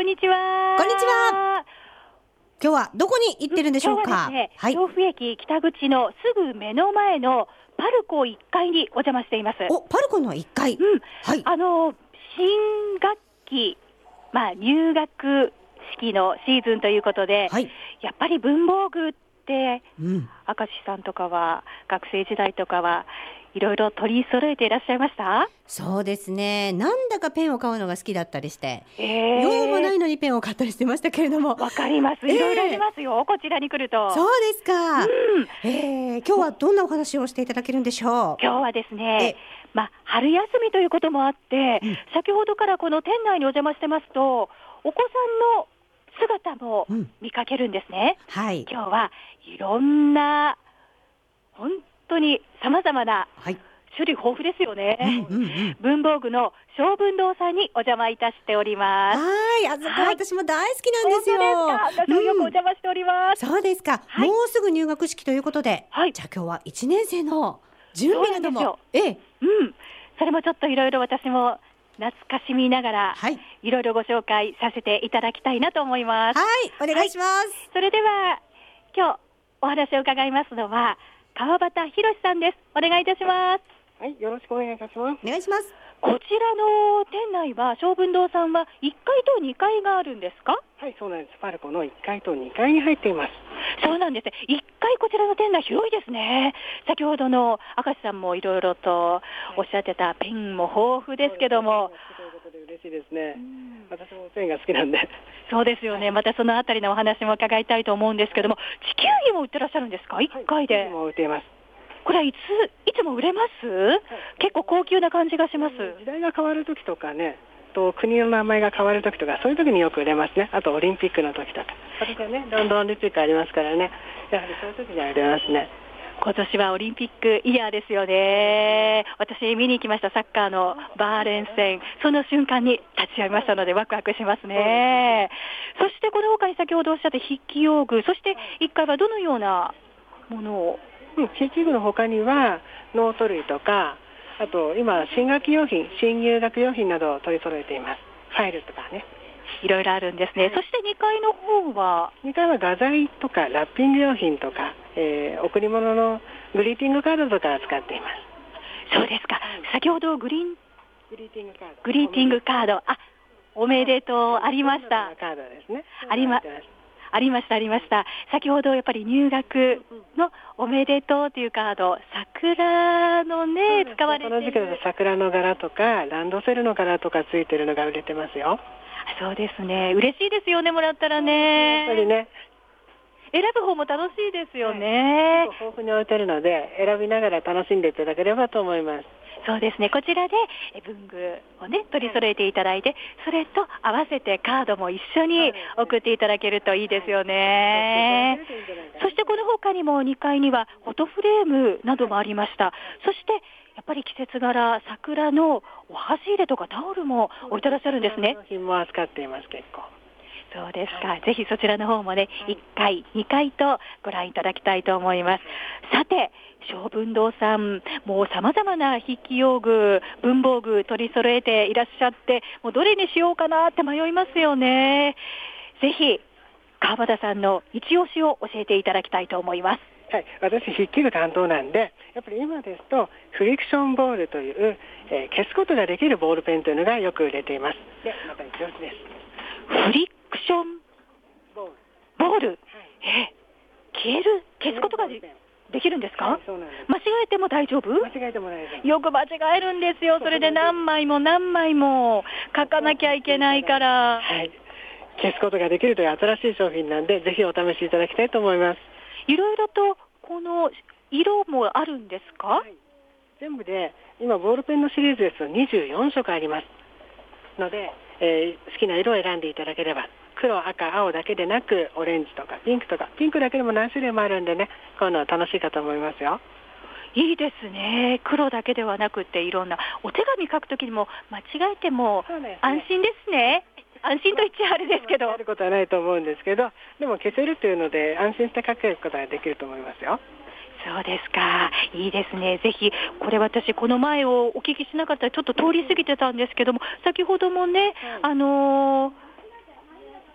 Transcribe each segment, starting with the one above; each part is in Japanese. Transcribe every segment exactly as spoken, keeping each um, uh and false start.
んにちは。 こんにちは。今日はどこに行ってるんでしょうか。 今日はですね、 はい、 調布駅北口のすぐ目の前のパルコいっかいにお邪魔しています。 お、パルコのいっかい。 うん、 はい。 あの新学期、まあ、入学式のシーズンということで、 はい、 やっぱり文房具って、 うん、 明石さんとかは学生時代とかはいろいろ取り揃えていらっしゃいました？ そうですね。なんだかペンを買うのが好きだったりして、 えー、 用もないのにペンを買ったりしてましたけれども。 わかります。いろいろありますよ、えー、こちらに来ると。 そうですか。 うん、 えー、今日はどんなお話をしていただけるんでしょう。 今日はですね、まあ、春休みということもあって、うん、先ほどからこの店内にお邪魔してますと、お子さんの姿も見かけるんですね。 うん、はい、 今日はいろんな本当にさまざまな、はい、種類豊富ですよね、うんうんうん、文房具の小文堂さんにお邪魔いたしております。 はい、あそこ私も大好きなんですよ。 本当ですか。私もよくお邪魔しております、 うん、そうですか、はい、もうすぐ入学式ということで、はい、じゃあ今日はいちねん生の準備なども、 ええ、うん、それもちょっといろいろ私も懐かしみながら、はい、いろいろご紹介させていただきたいなと思います。 はい、お願いします、はい、 それでは今日お話を伺いますのは川端博さんです。お願いいたします。 はい、よろしくお願いいたします。 お願いします。 こちらの店内は小文堂さんはいっかいとにかいがあるんですか？ はい、そうなんです。パルコのいっかいとにかいに入っています。 そうなんです。いっかいこちらの店内広いですね。先ほどの明石さんもいろいろとおっしゃってたペンも豊富ですけども、 ということで嬉しいですね。私もペンが好きなんで。 そうですよね。またそのあたりのお話も伺いたいと思うんですけども、地球儀も売ってらっしゃるんですか？いっかいで。 はい、も売っています。 これはいついつも売れます？はい、結構高級な感じがします。 時代が変わるときとかね、と国の名前が変わるときとか、そういうときによく売れますね。あとオリンピックのときとか、私はね、ロンドンオリンピックありますからね、やはりそういうときには売れますね。 今年はオリンピックイヤーですよね。私見に行きました、サッカーのバーレン戦、その瞬間に立ち会いましたのでワクワクしますね。そしてこの他に先ほどおっしゃった筆記用具、そしていっかいはどのようなものを？ うん、筆記具の他にはノート類とか、あと今新学期用品、新入学用品などを取り揃えています。ファイルとかね、 いろいろあるんですね。はい、そしてにかいの方はにかいは画材とかラッピング用品とか、えー、贈り物のグリーティングカードとか使っています。 そうですか。先ほどグリーングリーティングカード、 グリーティングカード、あ、おめでとうありました。 カードですね。 ありまありましたありました。先ほどやっぱり入学のおめでとうというカード、桜のね、使われている。 この時期だと桜の柄とかランドセルの柄とかついてるのが売れてますよ。 そうですね。嬉しいですよね、もらったらね。 やっぱりね。 選ぶ方も楽しいですよね。 はい、豊富に置いてるので選びながら楽しんでいただければと思います。 そうですね。こちらで文具をね取り揃えていただいて、それと合わせてカードも一緒に送っていただけるといいですよね。そしてこの他にもにかいにはフォトフレームなどもありました。そしてやっぱり季節柄、桜のお箸入れとかタオルも置いてらっしゃるんですね。 商品も扱っています。結構。 そうですか、はい、ぜひそちらの方もね、いっかい、にかいとご覧いただきたいと思います。さて、小文堂さん、もう様々な筆記用具、文房具取り揃えていらっしゃって、もうどれにしようかなって迷いますよね。ぜひ川端さんの一押しを教えていただきたいと思います。 はい、私筆記具担当なんで、やっぱり今ですとフリクションボールという、えー、消すことができるボールペンというのがよく売れています。で、また一押しです。 フリクションボール、ボール、はい、え消える消すことが で, できるんですか？はい、 そうなんです。 間違えても大丈夫？ 間違えても大丈夫。 よく間違えるんですよ。それで何枚も何枚も書かなきゃいけないから、 はい、消すことができるという新しい商品なんで、ぜひお試しいただきたいと思います。 いろいろとこの色もあるんですか？はい、 全部で今ボールペンのシリーズですとにじゅうよんしょくありますので、えー、好きな色を選んでいただければ、黒、赤、青だけでなくオレンジとかピンクとか、ピンクだけでも何種類もあるんでね、こういうのは楽しいかと思いますよ。 いいですね。黒だけではなくていろんなお手紙書くときにも間違えても安心ですね。安心と言っちゃあれですけど、 やることはないと思うんですけど、でも消せるというので安心して書けることができると思いますよ。 そうですか、いいですね。ぜひこれ私この前をお聞きしなかったらちょっと通り過ぎてたんですけども、先ほどもね、はい、あのー、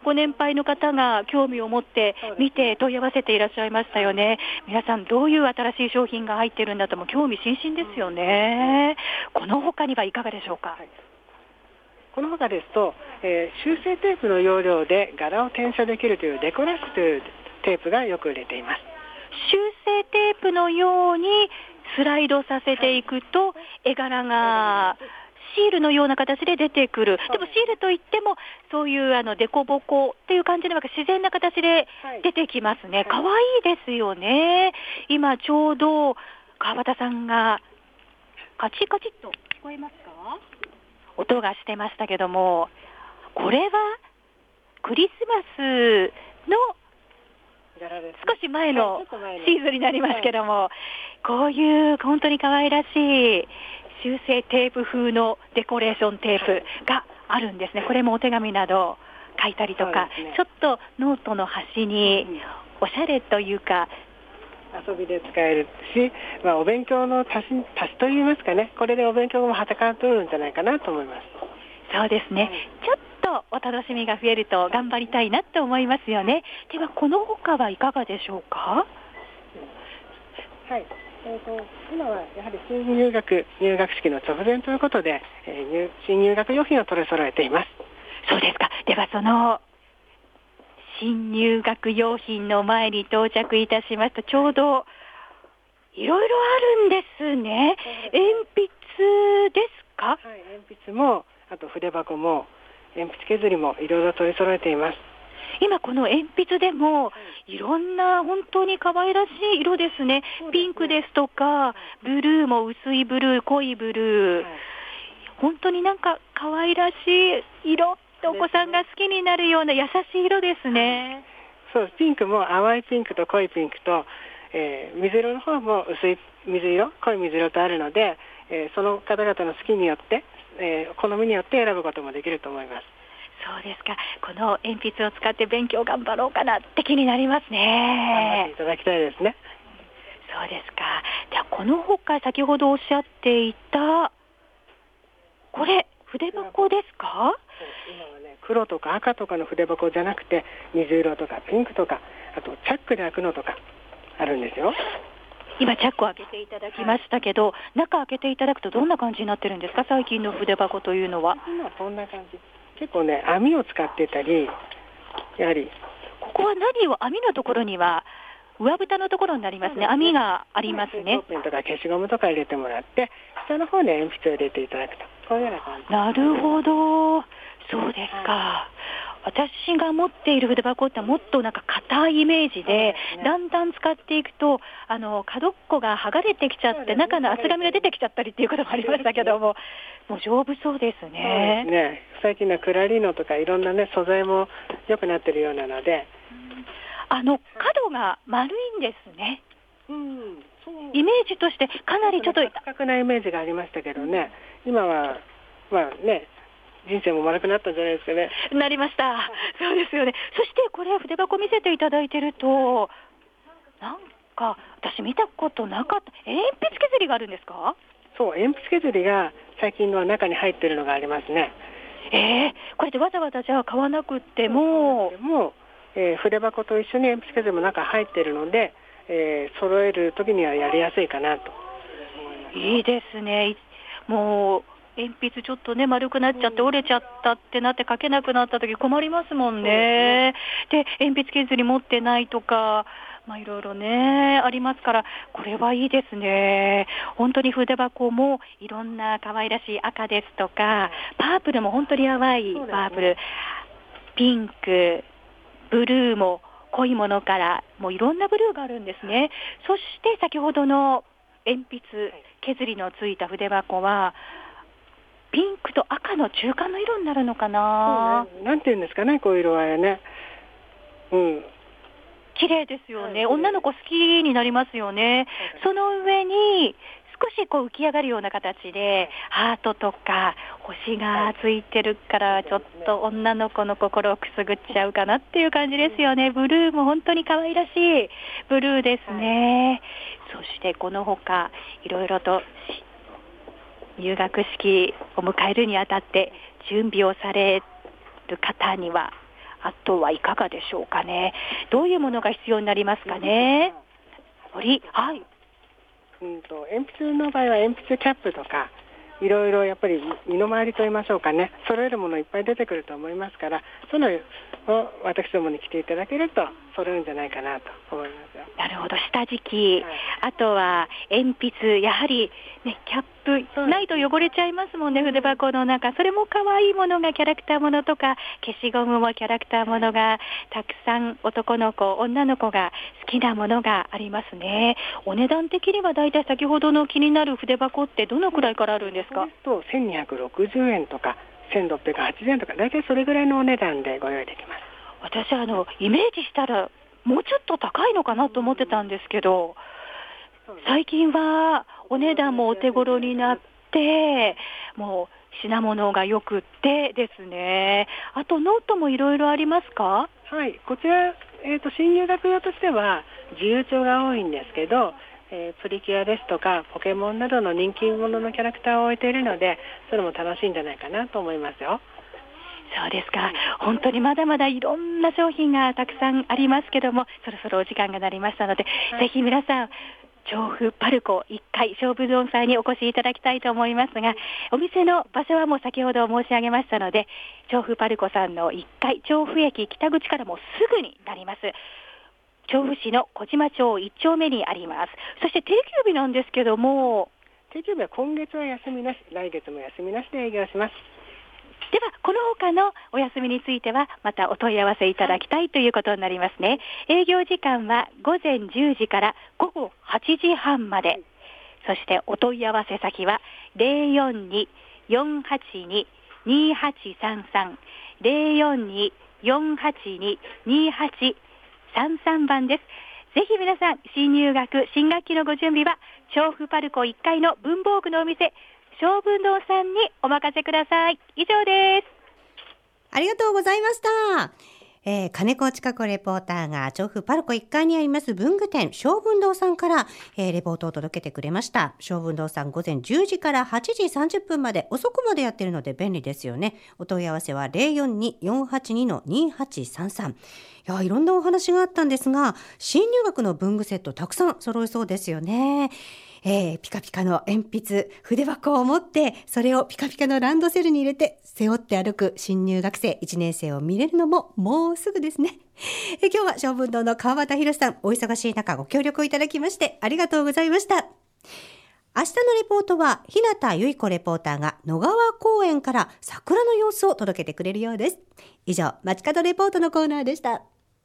ご年配の方が興味を持って見て問い合わせていらっしゃいましたよね。皆さんどういう新しい商品が入ってるんだとも興味津々ですよね。この他にはいかがでしょうか。はい、 この他ですと、えー、修正テープの要領で柄を転写できるというデコラスというテープがよく売れています。 修正テープのようにスライドさせていくと絵柄がシールのような形で出てくる。でもシールといってもそういうあのデコボコっていう感じで自然な形で出てきますね。可愛いですよね。今ちょうど川端さんがカチカチっと聞こえますか？音がしてましたけども、これはクリスマスの少し前のシーズンになりますけども、こういう本当に可愛らしい修正テープ風のデコレーションテープがあるんですね。これもお手紙など書いたりとか、ちょっとノートの端におしゃれというか遊びで使えるし、まあ、お勉強の足し、足しといいますかね、これでお勉強もはたから取るんじゃないかなと思います。 そうですね、はい、ちょっとお楽しみが増えると頑張りたいなと思いますよね。ではこの他はいかがでしょうか？ はい、えーと、今はやはり新入学入学式の直前ということで、えー、入新入学用品を取り揃えています。 そうですか。ではその新入学用品の前に到着いたしますと、ちょうどいろいろあるんですね。鉛筆ですか？ はい、鉛筆もあと筆箱も鉛筆削りもいろいろ取り揃えています。 今この鉛筆でもいろんな本当に可愛らしい色ですね。ピンクですとかブルーも薄いブルー、濃いブルー、本当になんか可愛らしい色ってお子さんが好きになるような優しい色ですね。 そう、ピンクも淡いピンクと濃いピンクと、えー、水色の方も薄い水色、濃い水色とあるので、えー、その方々の好きによって、えー、好みによって選ぶこともできると思います。 そうですか。この鉛筆を使って勉強頑張ろうかなって気になりますね。 頑張っていただきたいですね。 そうですか。ではこの他先ほどおっしゃっていたこれ筆箱ですか？ 今はね、黒とか赤とかの筆箱じゃなくて水色とかピンクとか、あとチャックで開くのとかあるんですよ。 今チャックを開けていただきましたけど、中開けていただくとどんな感じになってるんですか？最近の筆箱というのは。 今こんな感じ。結構ね、網を使ってたり、やはりここは何を網のところには上蓋のところになりますね。網がありますね。 ペンとか消しゴムとか入れてもらって、下の方に鉛筆を入れていただくと、こういうような感じ。 なるほど、そうですか。私が持っている筆箱ってもっとなんか硬いイメージで、ね、だんだん使っていくとあの角っこが剥がれてきちゃって、中の厚紙が出てきちゃったりっていうこともありましたけども、もう丈夫そうですね。 そうですね。最近のクラリーノとかいろんなね素材も良くなってるようなので、 あの角が丸いんですね。うん、そうイメージとしてかなりちょっと高くなイメージがありましたけどね、今はまあね。人生も丸くなったんじゃないですかね。 なりました。そうですよね。そしてこれ筆箱見せていただいてると、なんか私見たことなかった鉛筆削りがあるんですか？ そう、鉛筆削りが最近のは中に入ってるのがありますね。 えー、これでわざわざじゃあ買わなくっても、 でも、えー、筆箱と一緒に鉛筆削りも中入ってるので、えー、揃える時にはやりやすいかなと思います。 いいですね。もう鉛筆ちょっとね丸くなっちゃって折れちゃったってなって書けなくなった時困りますもんね。で、鉛筆削り持ってないとか、まあいろいろねありますから、これはいいですね。本当に筆箱もいろんな可愛らしい赤ですとか、パープルも本当に淡いパープル、ピンク、ブルーも濃いものからもういろんなブルーがあるんですね。そして先ほどの鉛筆削りのついた筆箱はピンクと赤の中間の色になるのかな、 ね、なんていうんですかね、こういう色合いはね、うん、 綺麗ですよね。女の子好きになりますよね。その上に少しこう浮き上がるような形でハートとか星がついてるから、ちょっと女の子の心をくすぐっちゃうかなっていう感じですよね。ブルーも本当に可愛らしいブルーですね。そしてこの他いろいろと入学式を迎えるにあたって準備をされる方にはあとはいかがでしょうかね。どういうものが必要になりますかね。折り、はい。 うんと鉛筆の場合は鉛筆キャップとかいろいろやっぱり身の回りと言いましょうかね、揃えるものいっぱい出てくると思いますから、そのを私どもに来ていただけると揃うんじゃないかなと思いますよ。 なるほど、下敷き、はい、あとは鉛筆、やはり、ね、キャップないと汚れちゃいますもんね、筆箱の中。それも可愛いものがキャラクターものとか、消しゴムもキャラクターものがたくさん、男の子女の子が好きなものがありますね。お値段的にはだいたい先ほどの気になる筆箱ってどのくらいからあるんですか？ とせんにひゃくろくじゅうえんとかせんろっぴゃくはちじゅうえんとか、だいたいそれぐらいのお値段でご用意できます。 私あのイメージしたらもうちょっと高いのかなと思ってたんですけど、最近はお値段もお手頃になって、もう品物がよくってですね。あとノートもいろいろありますか？ はい、こちら、えーと、新入学用としては自由帳が多いんですけど、えー、プリキュアですとかポケモンなどの人気者のキャラクターを置いているので、それも楽しいんじゃないかなと思いますよ。 そうですか。本当にまだまだいろんな商品がたくさんありますけども、そろそろお時間がなりましたので、はい、ぜひ皆さん調布パルコいっかい勝負丼祭にお越しいただきたいと思いますが、お店の場所はもう先ほど申し上げましたので、調布パルコさんのいっかい調布駅北口からもすぐになります。調布市の小島町いっ丁目にあります。そして定休日なんですけども、 定休日は今月は休みなし、来月も休みなしで営業します。 ではこの他のお休みについてはまたお問い合わせいただきたいということになりますね。営業時間はごぜんじゅうじからごごはちじはんまで。そしてお問い合わせ先は ゼロよんに よんはちに にはちさんさん ゼロよんに よんはちに にはちさんさんばんです。ぜひ皆さん新入学新学期のご準備は調布パルコいっかいの文房具のお店勝負堂さんにお任せください。以上です。 ありがとうございました。えー、金子千佳子レポーターが調布パルコいっかいにあります文具店勝負堂さんから、えー、レポートを届けてくれました。勝負堂さんごぜんじゅうじからはちじさんじゅっぷんまで、遅くまでやってるので便利ですよね。お問い合わせは ゼロよんに よんはちに にはちさんさん。いや、いろんなお話があったんですが、新入学の文具セットたくさん揃いそうですよね。えー、ピカピカの鉛筆、筆箱を持って、それをピカピカのランドセルに入れて、背負って歩く新入学生いちねん生を見れるのももうすぐですね。え今日は勝負堂の川端博さん、お忙しい中ご協力いただきましてありがとうございました。明日のレポートは日向由衣子レポーターが野川公園から桜の様子を届けてくれるようです。以上、街角レポートのコーナーでした。